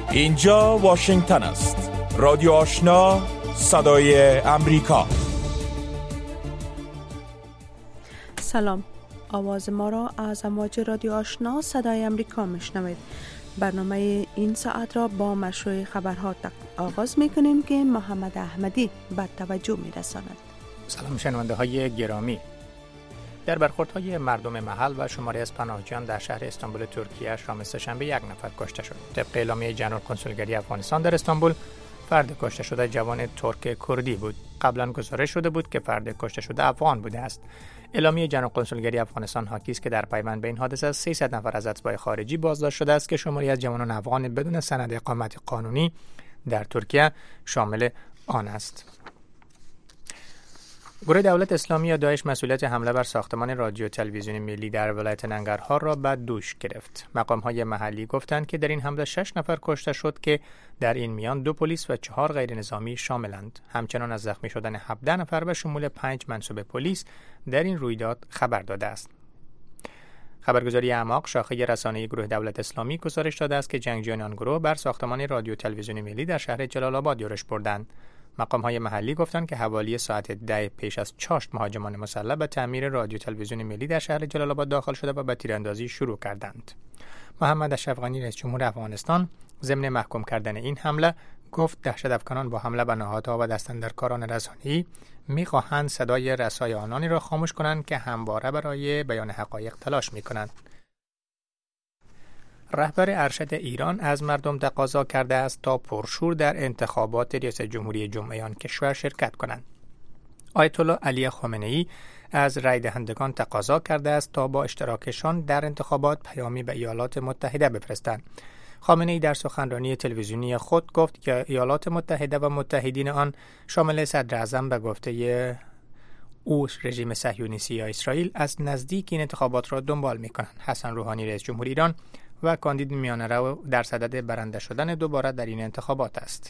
اینجا واشنگتن است. رادیو آشنا، صدای امریکا. سلام، آواز ما را از امواج رادیو آشنا صدای امریکا میشنوید. برنامه این ساعت را با مشروع خبرها آغاز میکنیم که محمد احمدی به توجه میرساند. سلام شنونده های گرامی. در برخوردهای مردم محل و شماری از پناهجویان در شهر استانبول ترکیه شام سه‌شنبه 1 نفر کشته شد. طبق اعلامیه جنرال کنسولگری افغانستان در استانبول، فرد کشته شده جوان ترک کردی بود. قبلا گزارش شده بود که فرد کشته شده افغان بوده است. اعلامیه جنرال کنسولگری افغانستان حاکی است که در پیوند به این حادثه 300 نفر از اتباع خارجی بازداشت شده است که شماری از جوانان افغان بدون سند اقامت قانونی در ترکیه شامل آن است. گروه دولت اسلامی یا داعش مسئولیت حمله بر ساختمان رادیو تلویزیون ملی در ولایت ننگرهار را به دوش گرفت. مقام‌های محلی گفتند که در این حمله 6 نفر کشته شد که در این میان 2 پلیس و 4 غیر نظامی شاملند. همچنان از زخمی شدن 17 نفر به شمول 5 منصوب پلیس در این رویداد خبر داده است. خبرگزاری اعماق شاخه رسانه‌ای گروه دولت اسلامی گزارش داده است که جنگجویان آن گروه بر ساختمان رادیو تلویزیون ملی در شهر جلال آباد یورش بردند. مقام‌های محلی گفتند که حوالی ساعت 10 پیش از چاشت مهاجمان مسلح به تعمیر رادیو تلویزیون ملی در شهر جلال آباد داخل شده و به تیراندازی شروع کردند. محمد اشرف غنی رئیس جمهور افغانستان ضمن محکوم کردن این حمله گفت دهشت افکنان با حمله به نهادها و دستاندرکاران رسانه‌ای می‌خواهند صدای رسای آنانی را خاموش کنند که همواره برای بیان حقایق تلاش می‌کنند. رهبر ارشد ایران از مردم تقاضا کرده است تا پرشور در انتخابات ریاست جمهوری جمعه آن کشور شرکت کنند. آیت الله علی خامنه‌ای از رای دهندگان تقاضا کرده است تا با اشتراکشان در انتخابات پیامی به ایالات متحده بفرستند. خامنه‌ای در سخنرانی تلویزیونی خود گفت که ایالات متحده و متحدین آن شامل صدر اعظم به گفته او رژیم صهیونیستی یا اسرائیل از نزدیک این انتخابات را دنبال می‌کنند. حسن روحانی رئیس جمهور ایران و کاندید میانه‌رو در صدد برنده شدن دوباره در این انتخابات است.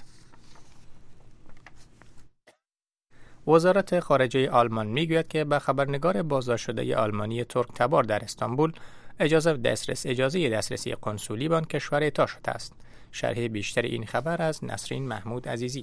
وزارت خارجه آلمان میگوید که به خبرنگار بازداشت شده آلمانی ترک تبار در استانبول اجازه دسترسی کنسولی به آن کشور اعطا شده است. شرح بیشتر این خبر از نسرین محمود عزیزی.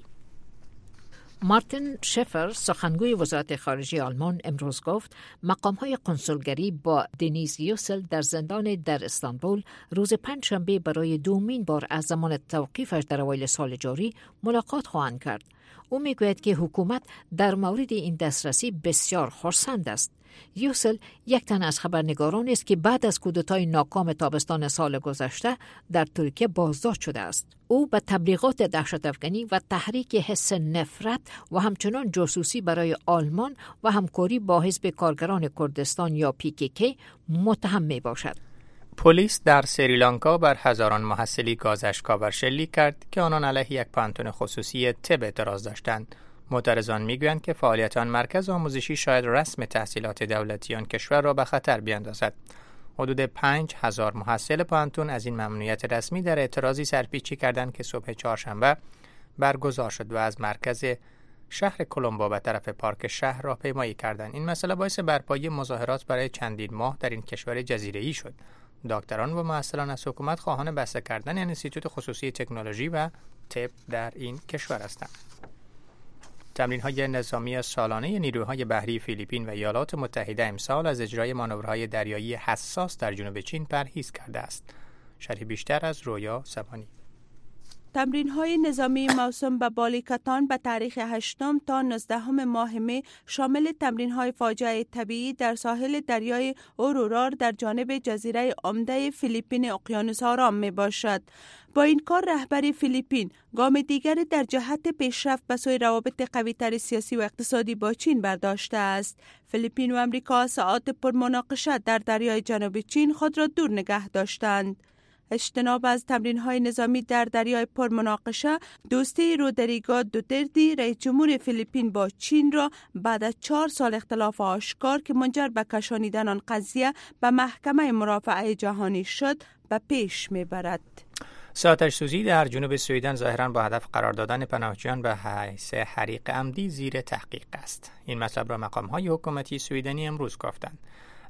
مارتین شفر سخنگوی وزارت خارجه آلمان امروز گفت مقام‌های کنسولگری با دنیز یوسل در زندان در استانبول روز پنجشنبه برای دومین بار از زمان توقیفش در اوایل سال جاری ملاقات خواهند کرد. او میگوید که حکومت در مورد این دسترسی بسیار خرسند است. یوسل یک تن از خبرنگاران است که بعد از کودتای ناکام تابستان سال گذشته در ترکیه بازداشت شده است. او به تبلیغات دهشت افکنی و تحریک حس نفرت و همچنان جاسوسی برای آلمان و همکاری با حزب کارگران کردستان یا PKK متهم می باشد. پلیس در سریلانکا بر هزاران محصلی گاز اشک‌آور شلیک کرد که آنان علیه یک پانتون خصوصی طب اعتراض داشتند. معترضان میگویند که فعالیت آن مرکز آموزشی شاید رسم تحصیلات دولتی آن کشور را به خطر بیاندازد. حدود 5000 محصل پانتون از این ممنوعیت رسمی در اعتراضی سرپیچی کردند که صبح چهارشنبه برگزار شد و از مرکز شهر کلمبو به طرف پارک شهر راهپیمایی کردند. این مسئله باعث برپایی مظاهرات برای چندین ماه در این کشور جزیره‌ای شد. دکتران و محصلان از حکومت خواهان بسته کردن انستیتوت خصوصی تکنولوژی و طب در این کشور هستند. تمرین‌های نظامی سالانه نیروهای بحری فیلیپین و ایالات متحده امسال از اجرای مانورهای دریایی حساس در جنوب چین پرهیز کرده است. شرح بیشتر از رویا سبانی. تمرین‌های نظامی موسوم به بالیکتان به تاریخ 8 تا 19 ماه می شامل تمرین‌های فاجعه طبیعی در ساحل دریای اورورار در جانب جزیره عمده فیلیپین اقیانوس آرام می باشد. با این کار رهبر فیلیپین گام دیگر در جهت پیشرفت به سوی روابط قوی‌تر سیاسی و اقتصادی با چین برداشته است. فیلیپین و آمریکا ساعات پرمناقشه در دریای جنوب چین خود را دور نگه داشتند. اجتناب از تمرین‌های نظامی در دریای پرمناقشه دوستی رودریگو دوترتی رئیس جمهور فیلیپین با چین را بعد از 4 سال اختلاف آشکار که منجر به کشانیدن آن قضیه به محکمه مرافعه جهانی شد به پیش می‌برد. آتش سوزی در جنوب سویدن ظاهراً با هدف قرار دادن پناهجویان به حیث حریق عمدی زیر تحقیق است. این مطلب را مقام‌های حکومتی سویدنی امروز گفتند.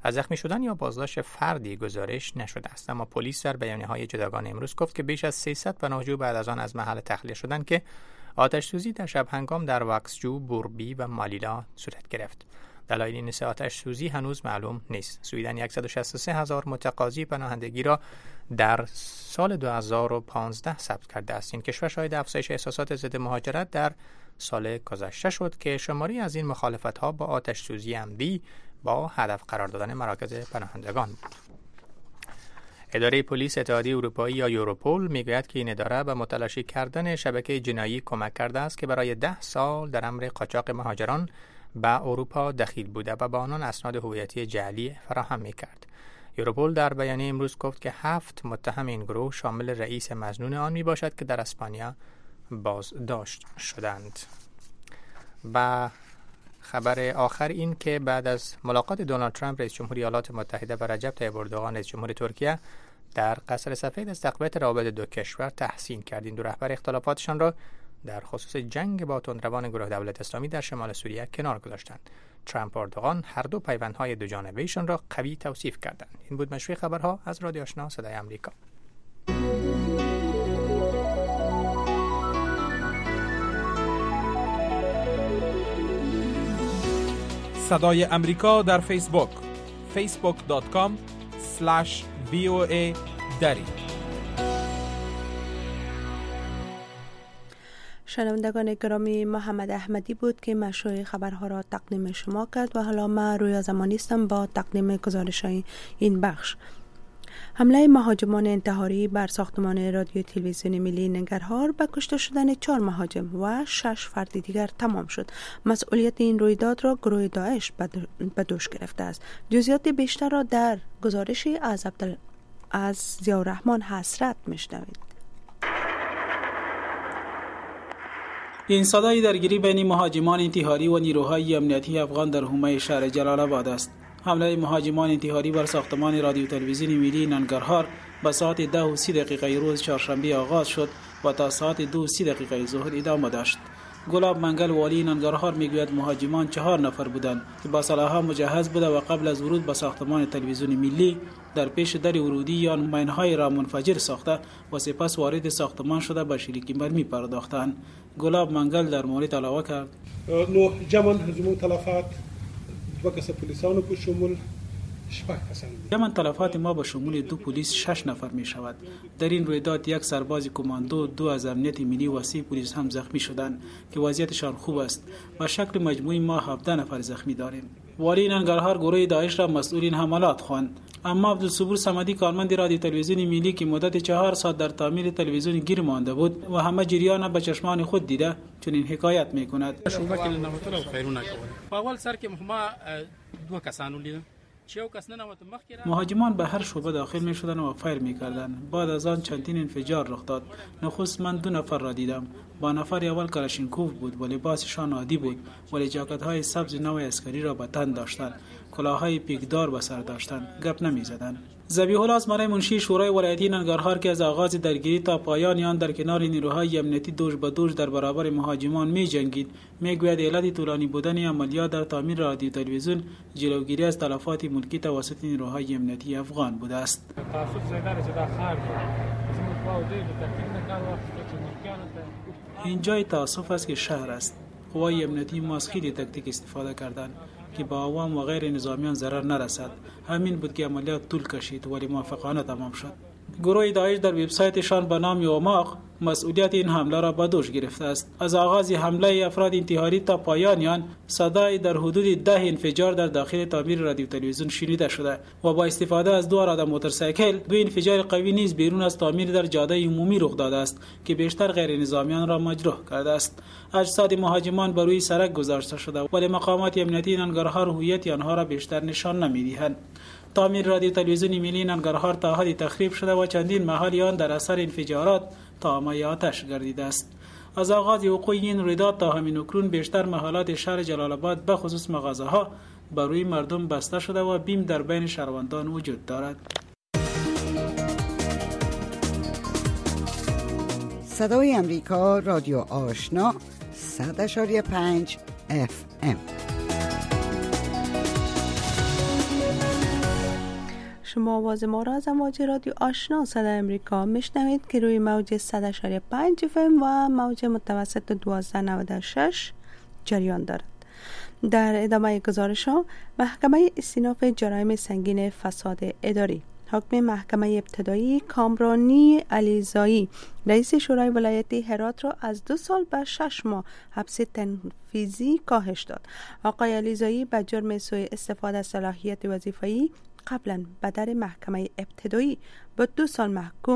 از زخمی شدن یا بازداشت فردی گزارش نشده است، اما پلیس در بیانیه‌های جداگانه امروز گفت که بیش از 300 پناهجو بعد از آن از محل تخلیه شدند که آتش سوزی در شب هنگام در واکسجو، بوربی و مالیلا صورت گرفت. دلایل این سه آتش سوزی هنوز معلوم نیست. سویدن 163,000 متقاضی پناهندگی را در سال 2015 ثبت کرده است. این کشور شاهد افزایش احساسات ضد مهاجرت در سال گذشته شد که شماری از این مخالفت‌ها با آتش سوزی عمدی با هدف قرار دادن مراکز پناهندگان بود. اداره پلیس اتحادیه اروپایی یا یوروپول میگوید که این اداره به متلاشی کردن شبکه جنایی کمک کرده است که برای 10 سال در امر قاچاق مهاجران به اروپا دخیل بوده و به آنان اسناد هویتی جعلی فراهم می‌کرد. یوروپول در بیانیه امروز گفت که 7 متهم این گروه شامل رئیس مظنون آن میباشد که در اسپانیا بازداشت شدند. و خبر آخر این که بعد از ملاقات دونالد ترامپ رئیس جمهوری ایالات متحده و رجب طیب اردوغان رئیس جمهوری ترکیه در قصر سفید از تقویت روابط دو کشور تحسین کرد. این دو رهبر اختلافاتشان را در خصوص جنگ با تندروان گروه دولت اسلامی در شمال سوریه کنار گذاشتند. ترامپ و اردوغان هر دو پیوندهای دو جانبه ایشان را قوی توصیف کردند. این بود مشروع خبرها از رادیو آشنا صدای آمریکا. صدای آمریکا در فیسبوک facebook.com/VOA دری. شنوندگان گرامی، محمد احمدی بود که مشروع خبرها را تقدیم شما کرد و حالا من رویا زمانی هستم با تقدیم گزارش این بخش. حمله مهاجمان انتحاری بر ساختمان رادیو تلویزیون ملی ننگرهار به کشته شدن 4 مهاجم و 6 فرد دیگر تمام شد. مسئولیت این رویداد را گروه داعش به دوش گرفته است. جزئیات بیشتر را در گزارشی از ضیاءالرحمن حسرت میشنوید. این صدای درگیری بین مهاجمان انتحاری و نیروهای امنیتی افغان در حومه شهر جلال آباد است. حمله مهاجمان انتحاری بر ساختمان رادیو تلویزیون ملی ننگرهار به ساعت 10:30 روز چهارشنبه آغاز شد و تا ساعت 2:30 ظهر ادامه داشت. گلاب منگل والی ننگرهار میگوید مهاجمان 4 نفر بودند که با سلاح‌ها مجهز بوده و قبل از ورود به ساختمان تلویزیون ملی در پیش در ورودی یا مین‌های را منفجر ساخته و سپس وارد ساختمان شده به شلیک مرمی پرداختند. گلاب منگل در مورد علاوه کرد: نو جمن هجوم تلفات و کس پلیسانو په شمول 6 کسان. جمن تلفات ما به شمول 2 پلیس 6 نفر می شود. در این رویداد 1 سرباز کماندو، 2 از امنیت ملی و 30 پلیس هم زخمی شدند که وضعیتشان خوب است. به شکل مجموعی ما 17 نفر زخمی داریم. والی ننگرهار گروه داعش را مسئول این حملات خواند. اما عبدالصبور صمدی کارمند رادیو تلویزیون ملی که مدت 4 ساعت در تعمیر تلویزیون گیر مانده بود و همه جریان به چشمان خود دیده چنین حکایت میکند: شوبه کې نامتره خیرونه کول. په اول سر کې ما 2 کسانو لیدل. مهاجمان به هر شعبه داخل می شدند و فایر می کردند. بعد از آن چندین انفجار رخ داد. نخست من 2 نفر را دیدم. با نفر اول کلاشینکوف بود و لباسشان عادی بود ولی جاکت های سبز نو عسکری را به تن داشتند. کلاههای پیکدار به سر داشتند. گپ نمی زدند. ذبیح الله اسماعیل منشی شورای ولایتی ننگرهار که از آغاز درگیری تا پایان آن در کنار نیروهای امنیتی دوش به دوش در برابر مهاجمان می جنگید میگوید علت طولانی بودن عملیات در تعمیر رادیو تلویزیون جلوگیری از تلفات ملکی توسط نیروهای امنیتی افغان بوده است. این جای تاسف است که شهر است. قوای امنیتی ما از خیلی تکتیک استفاده کردند که با عوام و غیر نظامیان ضرر نرسد. همین بود که عملیات طول کشید ولی موفقانه تمام شد. گروه داعش در وبسایتشان به نام یوماق مسئولیت این حمله را به دوش گرفته است. از آغاز حمله افراد انتحاری تا پایان آن صدای در حدود 10 انفجار در داخل تعمیر رادیو تلویزیون شنیده شده و با استفاده از 2 رادار موتورسایکل 2 انفجار قوی نیز بیرون از تعمیر در جاده عمومی رخ داده است که بیشتر غیر نظامیان را مجروح کرده است. اجساد مهاجمان بر روی سړک گذاشته شده ولی مقامات امنیتی ننگرهار هویت آنها را بیشتر نشان نمی‌دهند. تعمیر رادیو تلویزیون ملی ننگرهار تا حدی تخریب شده و چندین محل آن در اثر انفجارات تامه آتش گردیده است. از آغاز وقوع این رویداد تا همین اکنون بیشتر محلات شهر جلال آباد به خصوص مغازه‌ها بر روی مردم بسته شده و بیم در بین شهروندان وجود دارد. صدای آمریکا رادیو آشنا 100.5 FM. شما آواز ما را از امواج رادیو آشنا صدای امریکا میشنوید که روی موج 100.5 FM و موج متوسط 1296 جریان دارد. در ادامه گزارش ها، محکمه استیناف جرایم سنگین فساد اداری حکم محکمه ابتدایی کامرانی علیزایی رئیس شورای ولایتی هرات را از 2 سال به 6 ماه حبس تنفیذی کاهش داد. آقای علیزایی به جرم سوء استفاده از صلاحیت وظیفه‌ای قبلا به در محکمه ابتدایی به 2 سال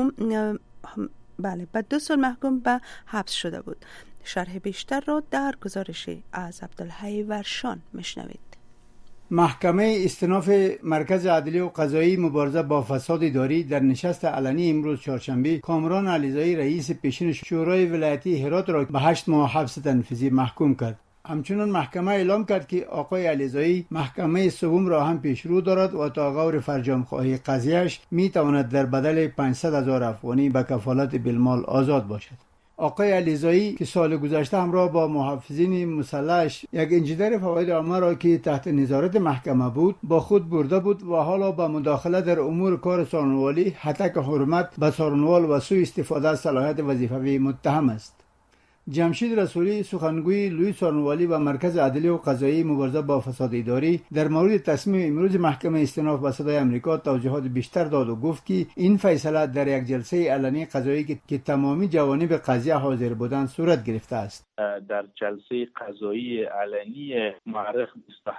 محکوم به حبس شده بود. شرح بیشتر را در گزارشی از عبدالحی ورشان میشنوید. محکمه استیناف مرکز عدلی و قضایی مبارزه با فساد اداری در نشست علنی امروز چهارشنبه کامران علیزایی رئیس پیشین شورای ولایتی هرات را به 8 ماه حبس تنفیذی محکوم کرد. همچنین محکمه اعلام کرد که آقای علیزایی محکمه سوم را هم پیشرو دارد و تا غور فرجام خواهی قضیهش می تواند در بدل 500,000 افغانی به کفالت بالمال آزاد باشد. آقای علیزایی که سال گذشته همراه با محافظین مسلحش یک انجیدر فواید عامه را که تحت نظارت محکمه بود با خود برده بود و حالا با مداخله در امور کار سارنوالی هتک حرمت به سارنوال و سوء استفاده از صلاحیت وظیفوی متهم است. جمشید رسولی سخنگوی لوی سارنوالی و مرکز عدلی و قضایی مبارزه با فساد اداری در مورد تصمیم امروز محکمه استیناف به صدای امریکا توضیحات بیشتر داد و گفت که این فیصله در یک جلسه علنی قضایی که تمامی جوانب قضیه حاضر بودند صورت گرفته است. در جلسه قضایی علنی مورخ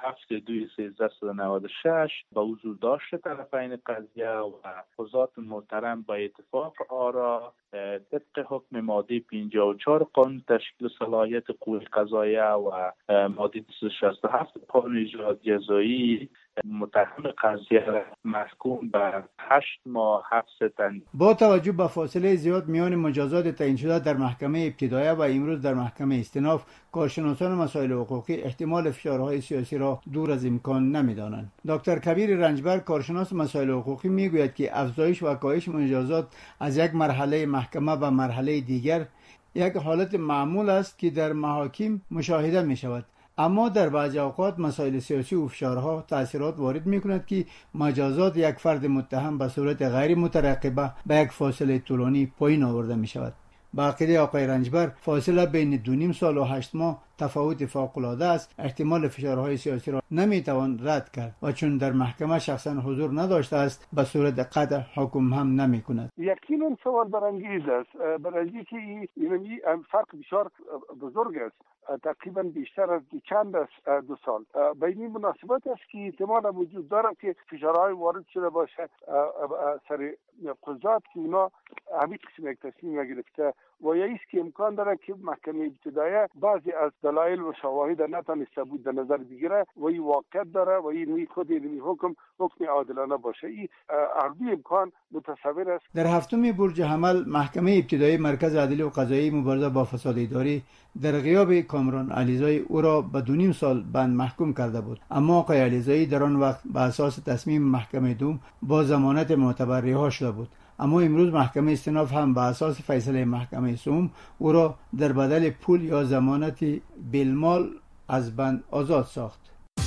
27/2/1396 با حضور داشت طرفین قضیه و قضات محترم با اتفاق آرا طبق حکم ماده 54 قانون تشکیل صلاحیت قوه قضاییه و ماده 267 قانون اجرایی جزایی متهم قضیه را محکوم به 8 ماه حبس تنفیذی. با توجه به فاصله زیاد میان مجازات تعیین شده در محکمه ابتدایی و امروز در محکمه استیناف، کارشناسان مسائل حقوقی احتمال فشارهای سیاسی را دور از امکان نمی‌دانند. دکتر کبیر رنجبر کارشناس مسائل حقوقی میگوید که افزایش و کاهش مجازات از یک مرحله محکمه به مرحله دیگر یک حالت معمول است که در محاکم مشاهده می شود. اما در بعضی اوقات مسائل سیاسی و فشارها تأثیرات وارد می کند که مجازات یک فرد متهم به صورت غیر مترقبه به یک فاصله طولانی پایین آورده می شود. با عقیده آقای رنجبر فاصله بین 2.5 سال و 8 ماه تفاوت فوق‌العاده است. احتمال فشارهای سیاسی را نمیتوان رد کرد و چون در محکمه شخصا حضور نداشته است به صورت قطع حکم هم نمیکند. یقینا سوال برانگیز است، برای که این فرق بسیار بزرگ است، تقریبا بیشتر از چند است 2 سال. به این مناسبت است که احتمال وجود دارد که فشارهای وارد شده باشد سر قضات که اونا همین قسم یک تصمیم گرفته و یا ایست که امکان داره که محکمه ابتدایی بعضی از دلایل و شواهد نتونسته بود در نظر بگیره و این واقعیت داره و این خود این حکم عادلانه باشه. این عرضی امکان متصور است. در 7 برج حمل محکمه ابتدایی مرکز عدلی و قضایی مبارزه با فساد اداری در غیاب کامران علیزایی او را به 2.5 سال بند محکوم کرده بود، اما آقای علیزایی در آن وقت به اساس تصمیم محکمه دوم با ضمانت معتبر رها شده بود. اما امروز محکمه استیناف هم به اساس فیصله محکمه سوم او را در بدل پول یا ضمانت بالمال از بند آزاد ساخت.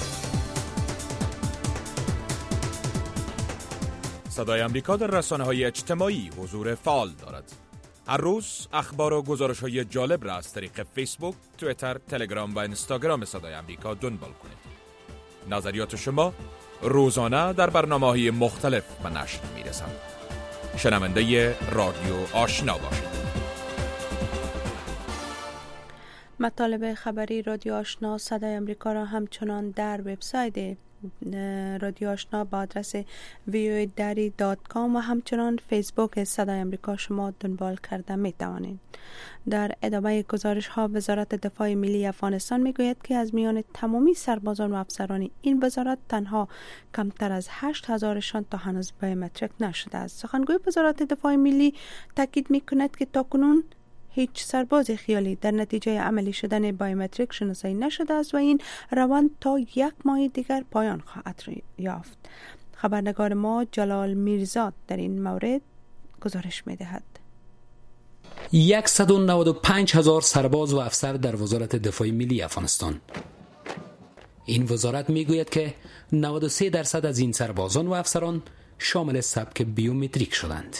صدای امریکا در رسانه‌های اجتماعی حضور فعال دارد. هر روز اخبار و گزارش‌های جالب را از طریق فیسبوک، توییتر، تلگرام و اینستاگرام صدای امریکا دنبال کنید. نظریات شما روزانه در برنامه‌های مختلف به نشر می‌رسند. شنونده رادیو آشنا باشید. مطالب خبری رادیو آشنا صدای امریکا را همچنان در وبسایت رادیو آشنا با آدرس voadari.com و همچنان فیسبوک صدای امریکا شما دنبال کرده می توانید. در ادامه گزارش ها وزارت دفاع ملی افغانستان می گوید که از میان تمامی سربازان و افسران این وزارت تنها کمتر از 8,000شان تا هنوز بایومتریک نشده است. سخنگوی وزارت دفاع ملی تاکید می کند که تاکنون هیچ سرباز خیالی در نتیجه عملی شدن بایومتریک شناسایی نشده است و این روند تا 1 ماه دیگر پایان خواهد یافت. خبرنگار ما جلال میرزا در این مورد گزارش می دهد. 195,000 سرباز و افسر در وزارت دفاع ملی افغانستان. این وزارت می گوید که 93% از این سربازان و افسران شامل سبک بیومتریک شدند.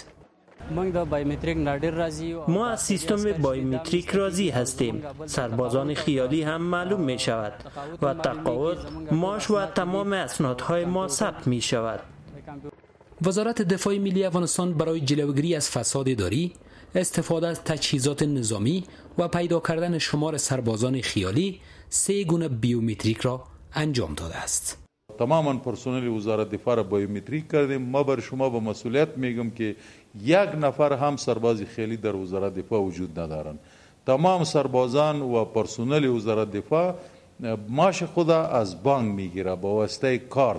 ما از سیستم بایومتریک راضی هستیم. سربازان خیالی هم معلوم می شود و تقاعد، معاش و تمام اسنادهای ما ثبت می شود. وزارت دفاع ملی افغانستان برای جلوگیری از فساد اداری، استفاده از تجهیزات نظامی و پیدا کردن شمار سربازان خیالی 3 گونه بیومتریک را انجام داده است. تماما پرسنل وزارت دفاع را بایومتریک کردیم. ما بر شما با مسئولیت میگم که 1 نفر هم سرباز خیالی در وزارت دفاع وجود ندارند. تمام سربازان و پرسنل وزارت دفاع معاش خود از بانک میگیره با واسطه کارت.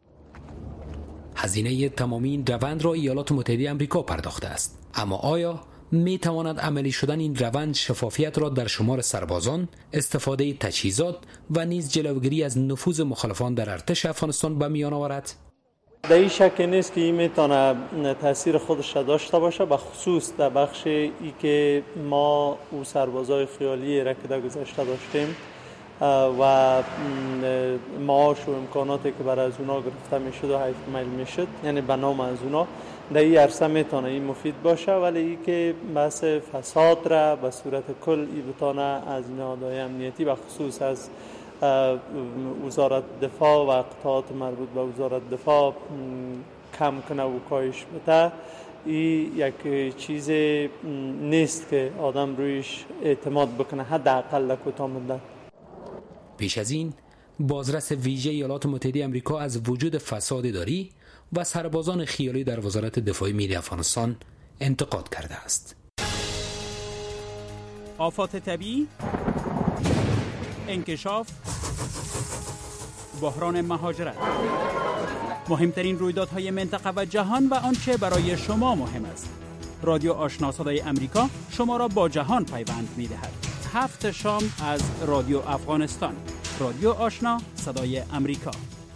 هزینه تمامی این روند را ایالات متحده آمریکا پرداخته است. اما آیا می تواند عملی شدن این روند شفافیت را در شمار سربازان، استفاده تجهیزات و نیز جلوگیری از نفوذ مخالفان در ارتش افغانستان به میان آورد؟ در این شک نیست که این میتونه تاثیر خودش را داشته باشه، به خصوص در بخش ای که ما او سربازای خیالی را که در گذشته داشتیم و معاش و امکاناتی که برای از اونا گرفته میشد و حیف میل میشد، یعنی به نام از اونا در این عرصه میتونه این مفید باشه، ولی ای که بحث فساد را به صورت کل ای بتانه از نهادهای امنیتی و خصوص از وزارت دفاع و قطعات مربوط به وزارت دفاع کم کنه و کاهش بده، این یک چیز نیست که آدم رویش اعتماد بکنه، حداقل در کوتاه مدت. پیش از این بازرس ویژه ایالات متحده آمریکا از وجود فساد اداری و سربازان خیالی در وزارت دفاع ملی افغانستان انتقاد کرده است. آفات طبیعی، انکشاف، بحران مهاجرت، مهمترین رویدادهای منطقه و جهان و آنچه برای شما مهم است. رادیو آشنا صدای امریکا شما را با جهان پیوند می‌دهد. 7 شام از رادیو افغانستان. رادیو آشنا صدای امریکا.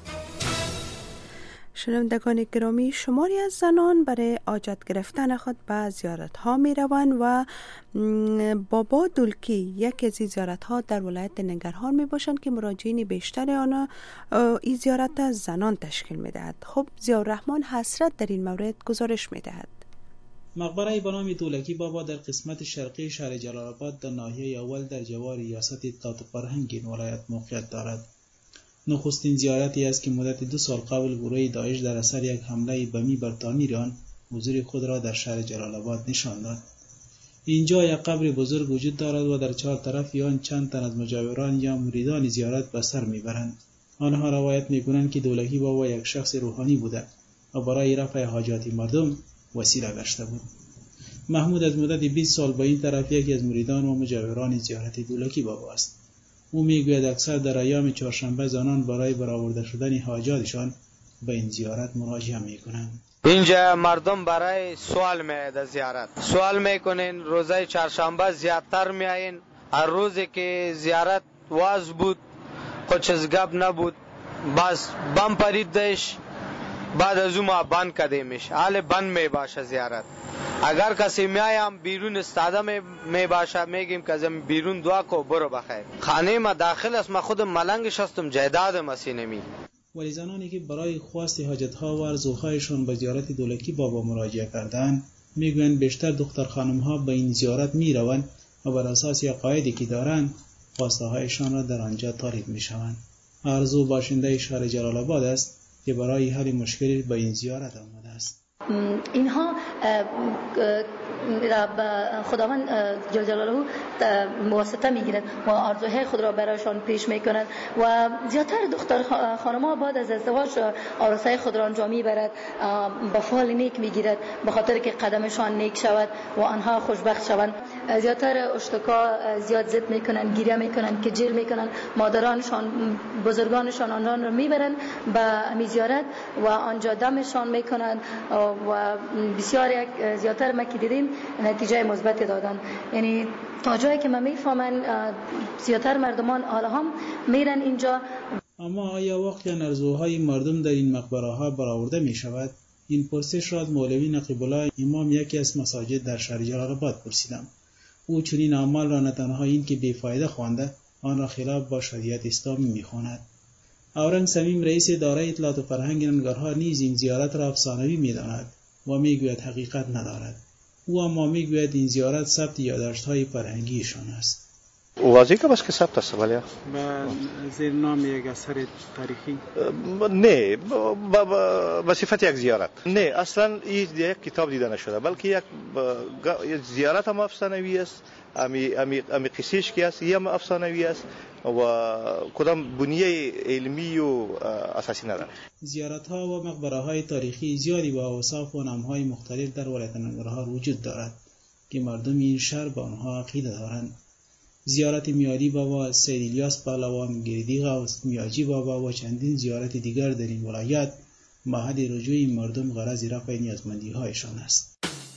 شنوندگان گرامی، شماری از زنان برای حاجت گرفتن خود به زیارت ها می روند و بابا دولکی یکی از زیارت ها در ولایت ننگرهار می باشند که مراجعین بیشتر آنها این زیارت از زنان تشکیل می دهد. خب ضیاءالرحمن حسرت در این مورد گزارش می دهد. مقبره به نام دولکی بابا در قسمت شرقی شهر جلال آباد در ناحیه اول در جوار ریاست اطلاعات و فرهنگ این ولایت موقعیت دارد. نخستین زیارتی است که مدت 2 سال قبل گروه داعش در اثر یک حمله بمی بر تعمیر آن حضور خود را در شهر جلال آباد نشان داد. اینجا یک قبر بزرگ وجود دارد و در 4 طرف آن چند تن از مجاوران یا مریدان زیارت به سر میبرند. آنها روایت میکنند که دولکی بابا یک شخص روحانی بوده و برای رفع حاجات مردم وسیله گشته بود. محمود از مدت 20 سال با این طرف یکی از مریدان و مجاوران زیارت دولکی بابا است. او میگوید اکثر در ایام چهارشنبه زنان برای برآورده شدن حاجاتشان به این زیارت مراجعه میکنند. اینجا مردم برای سوال میاد زیارت. سوال میکنین روزای چهارشنبه زیادتر میایین. هر روزی که زیارت واز بود کچھ از گپ نبود. بس بم پرید داشت. بعد از اون ما بند کردیمش. حال بند می باشه زیارت. اگر کسی میایم بیرون استاده می باشه میگیم که زم بیرون دعا کو برو بخیر. خانه ما داخل است، ما خودم ملنگش هستم، جایداد مسی نمی. ولی زنانی که برای خواست حاجت‌ها و آرزوهایشان به زیارت دولکی بابا مراجعه کردند میگویند بیشتر دختر خانم‌ها به این زیارت میروند و بر اساس عقایدی که دارند خواسته‌هایشان را در آنجا طالب میشوند. آرزو باشنده شهر جلال آباد است که برای حل مشکلی به این زیارت آمده است. اینها خداوند جل جلاله واسطه میگیرند و آرزوهای خود را برایشان پیش میکنند و زیادتر دختر خانم‌ها بعد از ازدواج آرزوهای خود را انجام میبرد، به فال نیک میگیرد به خاطر که قدمشان نیک شود و آنها خوشبخت شوند. زیادتر اشتکا زیاد ضد میکنند، گریه میکنند، کجیل میکنند، مادرانشان بزرگانشان آنها را میبرند به زیارت و آنجا دمشان میکنند و بسیار زیادتر ما که دیدیم نتیجه مثبت دادن. یعنی تا جایی که من میفهمم زیادتر مردمان حالا هم میرن اینجا. اما آیا واقعا آرزوهای مردم در این مقبره ها برآورده می شود؟ این پرسش را از مولوی نقیب الله امام یکی از مساجد در شهر جلال آباد پرسیدم. او چنین اعمال را نه تنها این که بیفایده خوانده، آن را خلاف با شریعت اسلامی میخواند. اورنگ سمیم رئیس اداره اطلاعات و فرهنگ ننگرهار نیز این زیارت را افسانه‌ای می‌داند و می‌گوید حقیقت ندارد. او اما می‌گوید این زیارت ثبت یادداشت‌های فرهنگیشان است. واضح که بس که ثبت است ولی زیر نام یک اثر تاریخی نه به صفت یک زیارت نه، اصلا این یک کتاب دیده نشده بلکه یک زیارت هم افسانه‌ای است. امی قصیش که است هم افسانه‌ای است و کدام بنیه علمی و اساسی نداره. زیارت‌ها و مقبره‌های تاریخی زیادی با اوصاف و نام‌های مختلف در ولایت ننگرهار وجود دارد که مردم این شهر به آنها عقیده دارند. زیارت میالی بابا، سید الیاس پهلوان، گردی غوث، میاجی بابا و چندین زیارت دیگر در این ولایت محل رجوع این مردم غرض رفع نیازمندی‌هایشان است.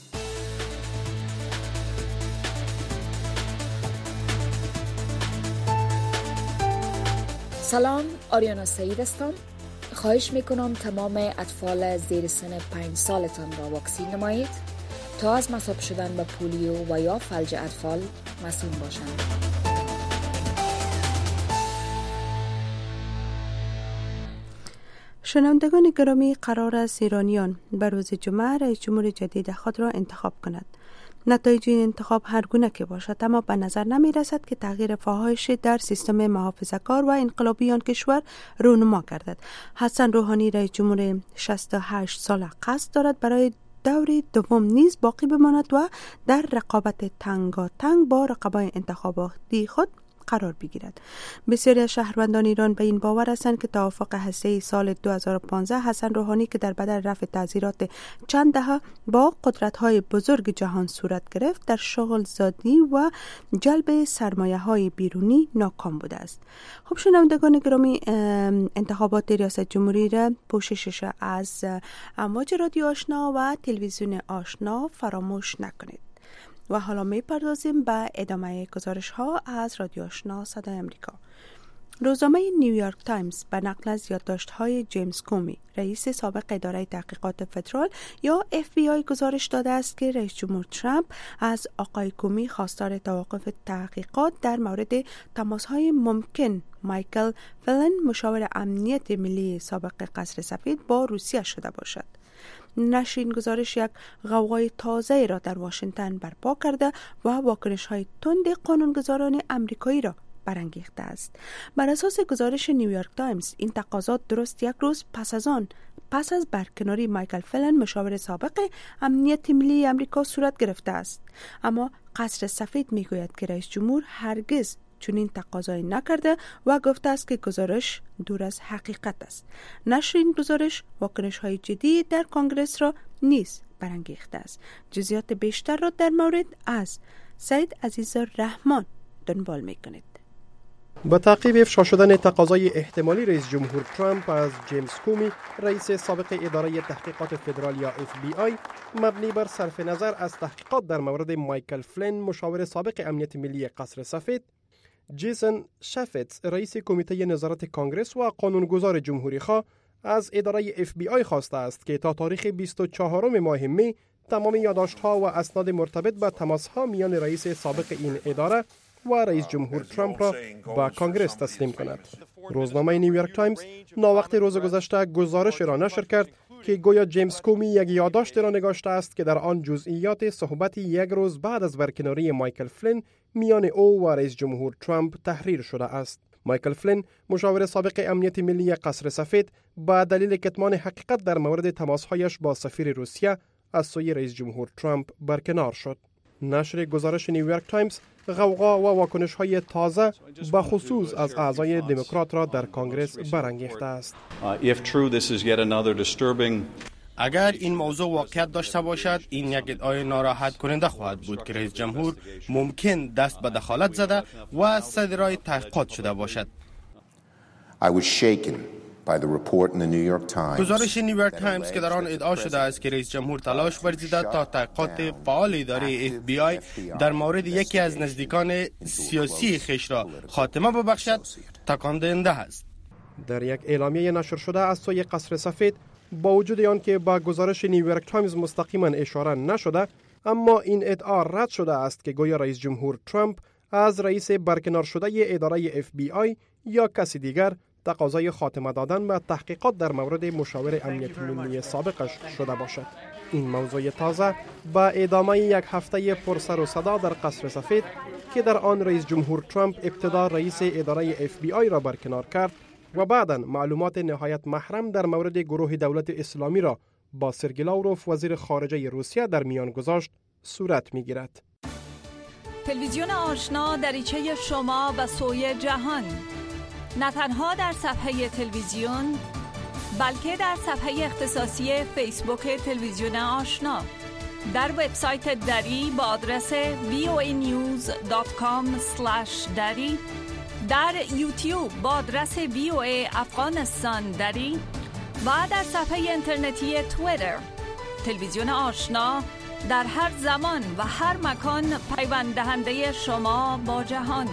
سلام، آریانا سعید هستم. خواهش میکنم تمام اطفال زیر سن 5 سالتان را واکسین نمایید تا از مصاب شدن به پولیو و یا فلج اطفال مسئول باشند. شنوندگان گرامی، قرار است ایرانیان بر روز جمعه رئیس جمهور جدید خود را انتخاب کند. نتایج این انتخاب هر گونه که باشد، اما به نظر نمی رسد که تغییر فاحشی در سیستم محافظه‌کار و انقلابی آن کشور رونما گردد. حسن روحانی رئیس جمهور 68 ساله قصد دارد برای دور دوم نیز باقی بماند و در رقابت تنگاتنگ با رقبای انتخاباتی خود قرار بگیرد. بسیاری از شهروندان ایران به این باور هستند که توافق هسته‌ای سال 2015 حسن روحانی که در بدل رفع تعزیرات چند دهه با قدرت‌های بزرگ جهان صورت گرفت، در شغل زادی و جلب سرمایه‌های بیرونی ناکام بوده است. خب شنوندگان گرامی، انتخابات ریاست جمهوری را پوششش از امواج رادیو آشنا و تلویزیون آشنا فراموش نکنید. و حالا می پردازیم به ادامه گزارش ها از رادیو آشنا صدای امریکا. روزنامه نیویورک تایمز به نقل از یادداشت های جیمز کومی، رئیس سابق اداره تحقیقات فدرال یا FBI، گزارش داده است که رئیس جمهور ترامپ از آقای کومی خواستار توقف تحقیقات در مورد تماس های ممکن مایکل فلن، مشاور امنیت ملی سابق قصر سفید، با روسیه شده باشد. نشر این گزارش یک غوغای تازه را در واشنگتن برپا کرده و واکنش‌های تند قانونگذاران آمریکایی را برانگیخته است. بر اساس گزارش نیویورک تایمز، این تقاضا درست یک روز پس از برکناری مایکل فلن، مشاور سابق امنیت ملی آمریکا، صورت گرفته است. اما قصر سفید میگوید که رئیس جمهور هرگز چنین تقاضایی نکرده و گفته است که گزارش دور از حقیقت است. نشر این گزارش واکنش‌های جدی در کنگره را نیز برانگیخته است. جزئیات بیشتر را در مورد از سید عزیزالرحمن دنبال می‌کنید. با تعقیب افشا شدن تقاضای احتمالی رئیس جمهور ترامپ از جیمز کومی، رئیس سابق اداره تحقیقات فدرال یا FBI، مبنی بر صرف نظر از تحقیقات در مورد مایکل فلن، مشاور سابق امنیت ملی قصر سفید، جیسن شافتز، رئیس کمیته نظارت کانگرس و قانونگذار جمهوری‌خواه، از اداره FBI خواسته است که تا تاریخ 24 ماه می تمام یادداشت‌ها و اسناد مرتبط با تماس‌ها میان رئیس سابق این اداره و رئیس جمهور ترامپ را به کانگرس تسلیم کند. روزنامه نیویورک تایمز ناوقت روز گذشته گزارش را نشر کرد که گویا جیمز کومی یک یادداشت را نگاشته است که در آن جزئیات صحبت یک روز بعد از برکناری مایکل فلن میان او و رئیس جمهور ترامپ تحریر شده است. مایکل فلن، مشاور سابق امنیت ملی قصر سفید، با دلیل کتمان حقیقت در مورد تماس‌هایش با سفیر روسیه از سوی رئیس جمهور ترامپ برکنار شد. نشر گزارش نیویورک تایمز غوغا و واکنش‌های تازه به خصوص از اعضای دموکرات را در کانگرس برانگیخته است. اگر این موضوع واقعیت داشته باشد، این یک ادعای ناراحت کننده خواهد بود که رئیس جمهور ممکن دست به دخالت زده و صدرای تحقیقات شده باشد. گزارش نیویورک تایمز که در آن ادعا شده است که رئیس جمهور تلاش ورزیده تا تحقیقات فعال اداره FBI در مورد یکی از نزدیکان سیاسی خویش را خاتمه ببخشد، تکان دهنده است. در یک اعلامیه نشر شده از سوی قصر سفید، با وجود آن که با گزارش نیویورک تایمز مستقیما اشاره نشده، اما این ادعا رد شده است که گویا رئیس جمهور ترامپ از رئیس برکنار شده اداره FBI یا کسی دیگر تقاضای خاتمه دادن به تحقیقات در مورد مشاور امنیت ملی سابقش شده باشد. این موضوع تازه با ادامه یک هفته پرسر و صدا در قصر سفید که در آن رئیس جمهور ترامپ ابتدا رئیس اداره FBI را برکنار کرد و بعداً معلومات نهایت محرم در مورد گروه دولت اسلامی را با سرگئی لاوروف وزیر خارجه روسیه در میان گذاشت صورت می‌گیرد. تلویزیون آشنا دریچه شما به سوی جهان، نه تنها در صفحه تلویزیون بلکه در صفحه اختصاصی فیسبوک تلویزیون آشنا، در وبسایت دری با آدرس voanews.com/dari، در یوتیوب با آدرس VOA افغانستان دری و در صفحه اینترنتی توییتر. تلویزیون آشنا در هر زمان و هر مکان پیوند دهنده شما با جهان.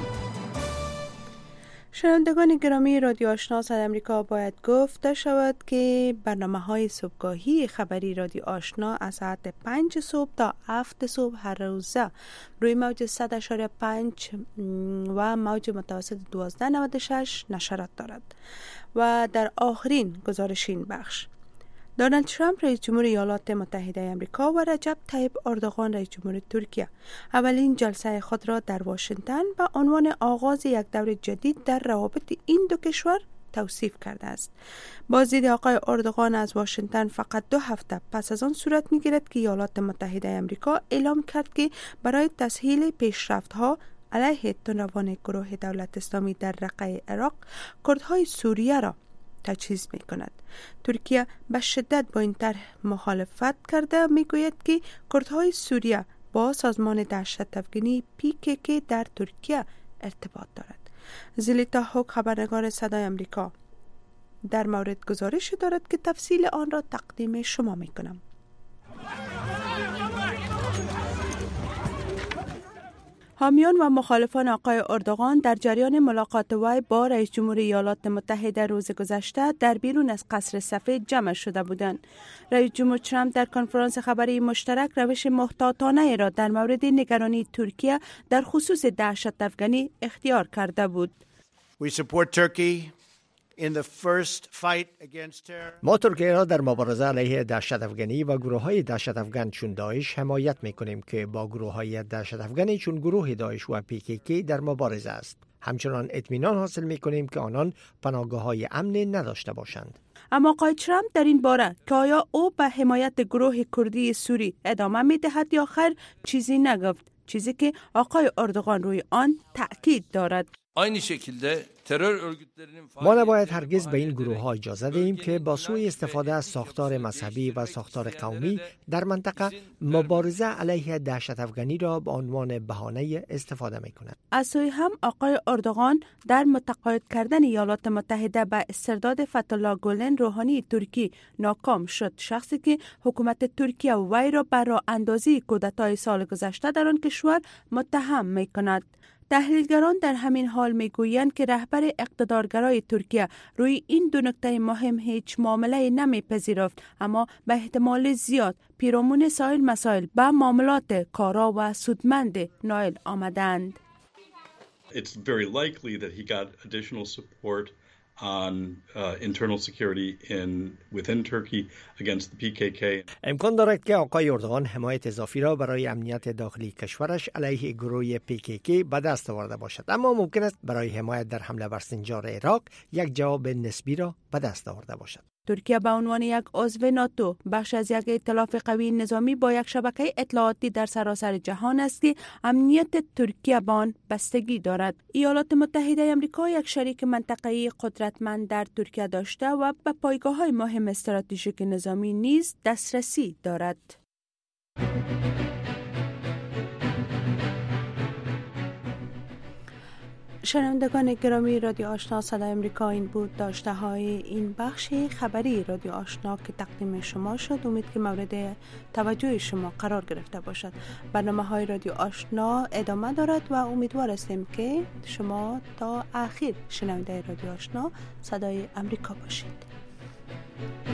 شنوندگان گرامی رادیو آشنا صدای آمریکا، باید گفته شود که برنامه‌های صبحگاهی خبری رادیو آشنا از ساعت 5 صبح تا 7 صبح هر روزه روی موج 100.5 و موج متوسط 1296 نشرات دارد. و در آخرین گزارش این بخش، دونالد ترامپ رئیس جمهور ایالات متحده آمریکا و رجب طیب اردوغان رئیس جمهور ترکیه اولین جلسه خود را در واشنگتن به عنوان آغاز یک دور جدید در روابط این دو کشور توصیف کرده است. بازدید آقای اردوغان از واشنگتن فقط 2 هفته پس از آن صورت می‌گیرد که ایالات متحده آمریکا اعلام کرد که برای تسهیل پیشرفت‌ها علیه تندروان گروه دولت اسلامی در رقه عراق، کردهای سوریه را تجهیز می کند. ترکیه به شدت با این طرح مخالفت کرده، می گوید که کردهای سوریه با سازمان دهشت افغانی PKK در ترکیه ارتباط دارد. زلیتا هوک، خبرنگار صدای آمریکا، در مورد گزارش دارد که تفصیل آن را تقدیم شما می کنم. حامیان و مخالفان آقای اردوغان در جریان ملاقات وی با رئیس جمهور ایالات متحده روز گذشته در بیرون از قصر سفید جمع شده بودند. رئیس جمهور ترامپ در کنفرانس خبری مشترک روش محتاطانه را در مورد نگرانی ترکیه در خصوص دهشت افغانی اختیار کرده بود. We support Turkey in the first fight against terror. ما ترکیه را در مبارزه علیه دهشت افغانی و گروه‌های دهشت افغان چون داعش حمایت می‌کنیم که با گروه‌های دهشت افغانی چون گروه داعش و PKK در مبارزه است. همچنان اطمینان حاصل می‌کنیم که آنان پناهگاه‌های امن نداشته باشند. اما آقای ترامپ در این باره که آیا او به حمایت گروه کردی سوری ادامه می‌دهد یا خیر چیزی نگفت، چیزی که آقای اردوغان روی آن تأکید دارد. aynı şekilde terör örgütlerinin ما نباید هرگز به این گروه‌ها اجازه دهیم که با سوء استفاده از ساختار مذهبی و ساختار قومی در منطقه مبارزه علیه دهشت افغانی را به عنوان بهانه استفاده می‌کنند. از سوی هم آقای اردوغان در متقاعد کردن ایالات متحده به استرداد فتح‌الله گولن روحانی ترکی ناکام شد، شخصی که حکومت ترکیه وی را بر راه اندازی کودتای سال گذشته در آن کشور متهم می‌کند. تحلیلگران در همین حال میگویند که رهبر اقتدارگرای ترکیه روی این دو نکته مهم هیچ معامله نمیپذیرفت، اما به احتمال زیاد پیرامون سایر مسائل به معاملات کارا و سودمند نائل آمدند. It's very likely that he got additional support on internal security within Turkey against the PKK. امکان دارد که آقای اردوغان حمایت اضافی را برای امنیت داخلی کشورش علیه گروه PKK به دست آورده باشد، اما ممکن است برای حمایت در حمله بر سنجار عراق یک جواب نسبی را به دست آورده باشد. ترکیه به عنوان یک عضو ناتو بخش از یک ائتلاف قوی نظامی با یک شبکه اطلاعاتی در سراسر جهان است که امنیت ترکیه به آن بستگی دارد. ایالات متحده آمریکا یک شریک منطقه‌ای قدرتمند در ترکیه داشته و به پایگاه‌های مهم استراتژیک نظامی نیز دسترسی دارد. شنوندگان گرامی رادیو آشنا صدای آمریکا، این بود داشته های این بخش خبری رادیو آشنا که تقدیم شما شد. امید که مورد توجه شما قرار گرفته باشد. برنامه های رادیو آشنا ادامه دارد و امیدوار هستیم که شما تا آخر شنونده رادیو آشنا صدای آمریکا باشید.